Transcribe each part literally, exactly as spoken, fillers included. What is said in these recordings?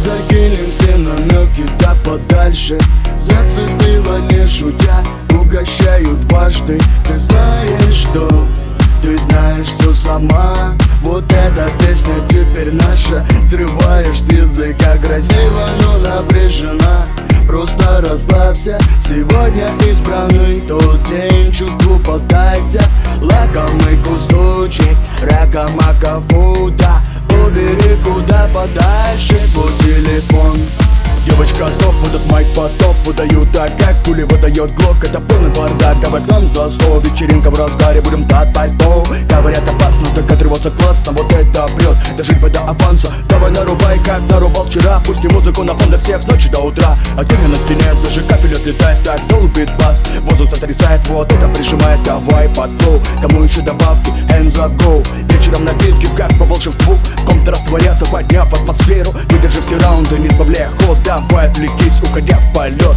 закинем все намеки да подальше. Зацепила не шутя, угощают дважды. Ты знаешь что? Ты знаешь все сама. Вот эта песня теперь наша. Срываешь с языка красиво, но напряжена. Просто расслабься, сегодня избранный тот день. Чувству поддайся, лакомый кусочек рака-мака фуда. Убери куда подальше свой телефон. Девочка топ, этот майк потоп выдают так, как пули выдает глок. Это полный бардак, давай к нам за стол. Вечеринка в разгаре, будем татать пол. Говорят опасно, так отрываться классно. Вот это прет, дожить бы до аванса. Давай нарубай, как нарубал вчера. Пусти музыку на фон до всех с ночи до утра. Огонь на стене, даже капель отлетает. Так долбит бас, воздух отрисает. Вот это прижимает, давай под флоу. Кому еще добавки, hands up go. Вечером напитки, как по волшебству. В ком-то растворятся, подняв атмосферу. Выдержи все раунды, не сбавляя ход. Давай отвлекись, уходя в полет.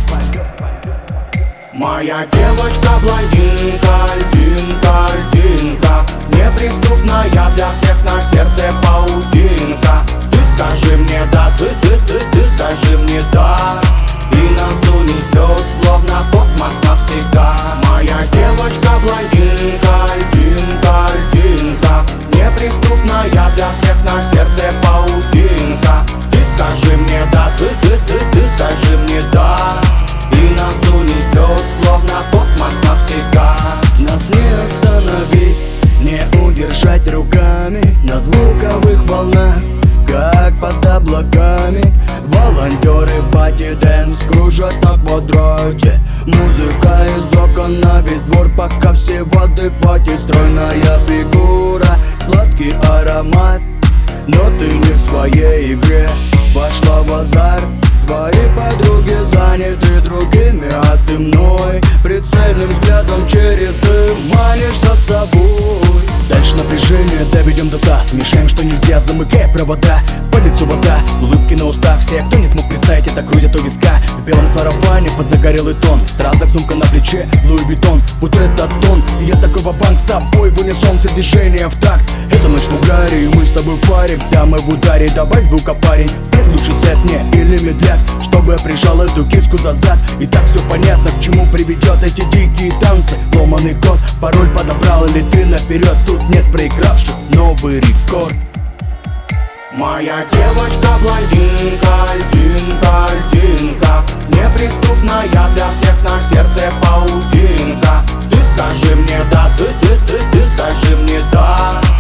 Моя девочка блондинка, льдинка, льдинка, неприступная для всех, на сердце паутинка. Ты скажи мне да, ты, ты, ты, ты скажи мне да, и нас унесет, словно космос навсегда. Моя девочка блондинка, льдинка, льдинка, неприступная для всех, на сердце паутинка. Ты скажи мне да, ты, ты, ты, ты скажи мне да, и нас унесет, словно космос навсегда. Нас не остановить, не удержать руками на звуковых волнах, как под облаками. Волонтеры пати дэнс кружат на квадрате. Музыка из окон на весь двор, пока все в адеквате. Стройная фигура, сладкий аромат, но ты не в своей игре. Вошла в азарт, твои подруги заняты другими, а ты мной прицельным взглядом через дым манишь за собой. Дальше напряжение доведем до ста. Смешаем, что нельзя, замыкая провода. По лицу вода, улыбки на устах. Все, кто не смог представить, это крутят у виска. В белом сарафане под загорелый тон. В стразах сумка на плече, Луи Виттон. Вот этот тон, и я такой ва-банк с тобой. В унисон, все движения в такт. Это ночь в угаре, и мы с тобой в паре. Да, мы в ударе, давай звука, парень. Ставь лучше сет мне или медляк, чтобы я прижал эту киску за зад. И так все понятно, к чему приведет эти дикие танцы. Ломаный код, пароль подобрал или ты наперед. Тут нет проигравших, новый рекорд. Моя девочка блондинка, льдинка, льдинка, неприступная для всех, на сердце паутинка. Ты скажи мне да, ты, ты, ты, ты скажи мне да,